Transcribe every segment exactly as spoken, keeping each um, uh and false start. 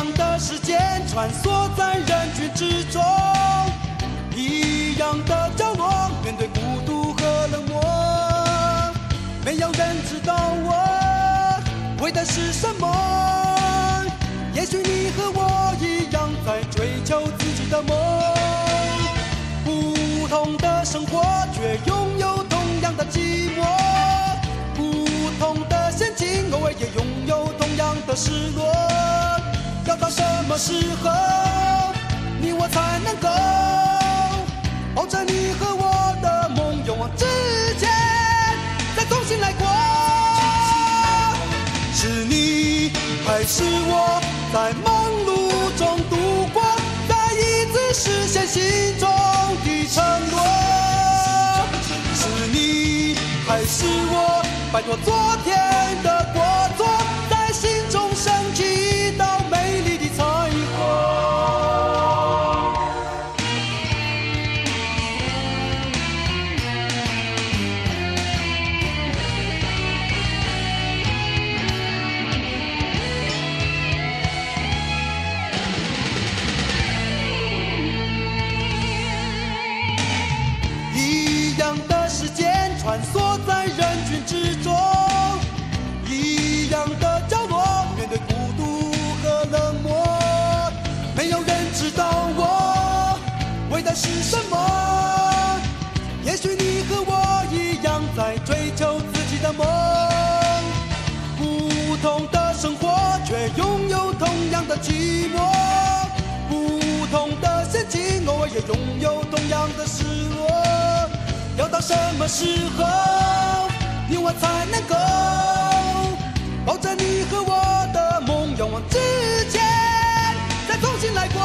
样的时间穿梭在人群之中，一样的角落面对孤独和冷漠，没有人知道我为的是什么。也许你和我一样在追求自己的梦，不同的生活却拥有同样的寂寞，不同的陷阱偶尔也拥有同样的失落。要到什么时候你我才能够抱着你和我的梦，勇往直前，再重新来过？是你还是我在忙碌中度过，再一次实现心中的承诺？是你还是我摆脱昨天的过错，在心中升起一道美丽的彩虹？穿梭在人群之中，一样的角落面对孤独和冷漠，没有人知道我为的是什么。也许你和我一样在追求自己的梦，不同的生活却拥有同样的寂寞，不同的陷阱偶尔也拥有同样的失落。要到什么时候你我才能够抱着你和我的梦，勇往直前，再重新来过？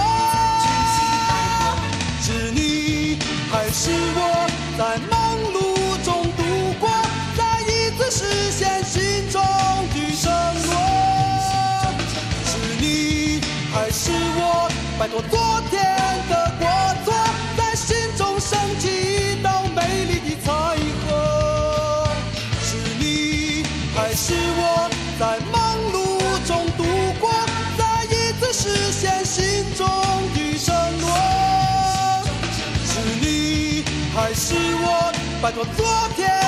是你还是我在忙碌中度过，再一次实现心中的承诺？是你还是我摆脱昨天的过错，在心中升起一道美丽的彩虹？是你还是我在忙碌中度过，再一次实现心中的承诺？是你还是我摆脱昨天